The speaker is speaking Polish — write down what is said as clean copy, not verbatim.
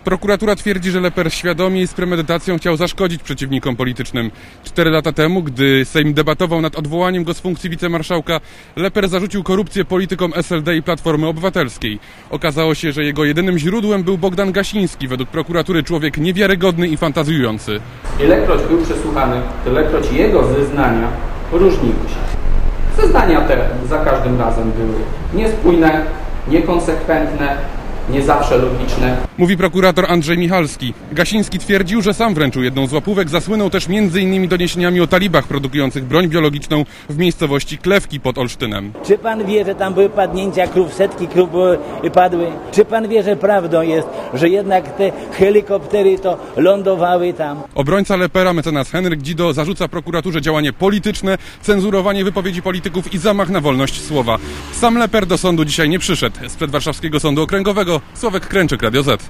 Prokuratura twierdzi, że Lepper świadomie i z premedytacją chciał zaszkodzić przeciwnikom politycznym. 4 lata temu, gdy Sejm debatował nad odwołaniem go z funkcji wicemarszałka, Lepper zarzucił korupcję politykom SLD i Platformy Obywatelskiej. Okazało się, że jego jedynym źródłem był Bogdan Gasiński, według prokuratury człowiek niewiarygodny i fantazjujący. Ilekroć był przesłuchany, tylekroć jego zeznania różniły się. Zeznania te za każdym razem były niespójne, niekonsekwentne, nie zawsze logiczne. Mówi prokurator Andrzej Michalski. Gasiński twierdził, że sam wręczył jedną z łapówek, zasłynął też m.in. doniesieniami o talibach produkujących broń biologiczną w miejscowości Klewki pod Olsztynem. Czy pan wie, że tam były padnięcia krów, setki krów padły? Czy pan wie, że prawdą jest, że jednak te helikoptery to lądowały tam? Obrońca Leppera, mecenas Henryk Dzido, zarzuca prokuraturze działanie polityczne, cenzurowanie wypowiedzi polityków i zamach na wolność słowa. Sam Lepper do sądu dzisiaj nie przyszedł. Sprzed Warszawskiego Sądu Okręgowego Sławek Kręczyk, Radio Z.